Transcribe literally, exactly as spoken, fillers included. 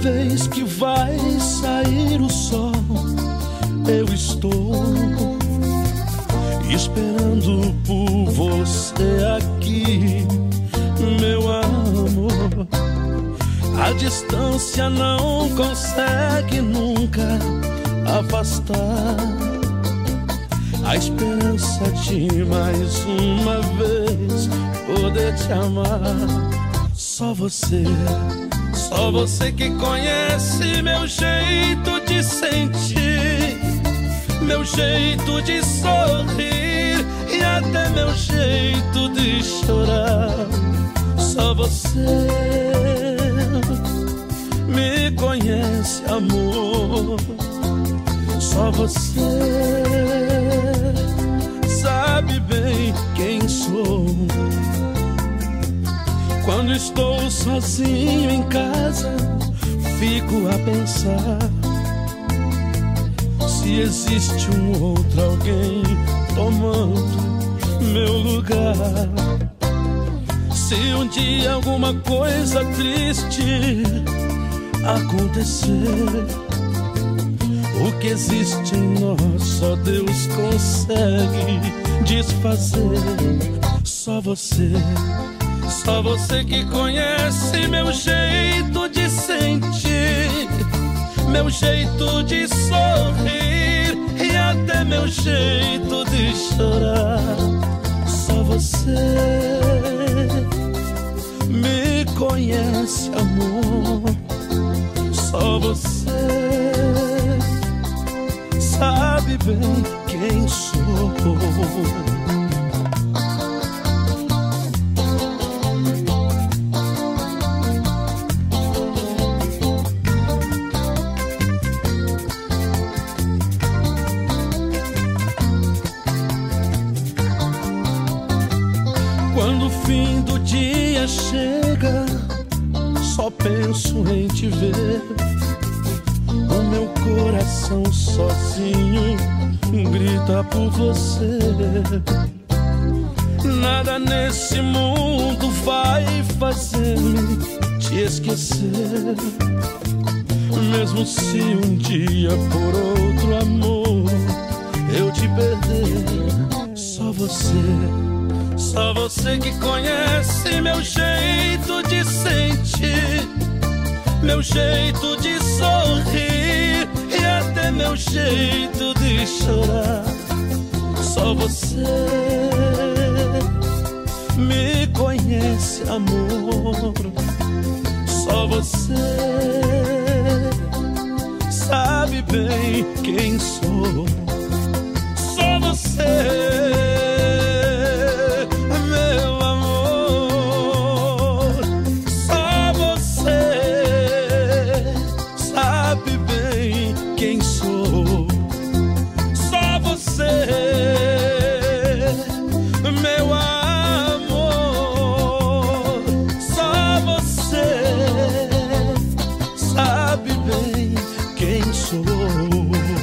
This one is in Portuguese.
vez que vai sair o sol, eu estou esperando por você aqui, meu amor. A distância não consegue nunca afastar a esperança de mais uma vez poder te amar. Só você, só você que conhece meu jeito de sentir, meu jeito de sorrir e até meu jeito de chorar. Só você me conhece, amor. Só você sabe bem quem sou. Quando estou sozinho em casa, fico a pensar se existe um outro alguém tomando meu lugar. Se um dia alguma coisa triste acontecer, o que existe em nós só Deus consegue desfazer. Só você, só você que conhece meu jeito de sentir, meu jeito de sorrir e até meu jeito de chorar. Só você me conhece, amor. Só você sabe bem quem sou. Quando o fim do dia chega, só penso em te ver. O meu coração sozinho grita por você. Nada nesse mundo vai fazer-me te esquecer. Mesmo se um dia por outro amor eu te perder. Só você, só você que conhece meu jeito de sentir, meu jeito de sorrir e até meu jeito de chorar. Só você me conhece, amor. Só você sabe bem quem sou. Só você, quem sou. Só você, meu amor. Só você sabe bem quem sou.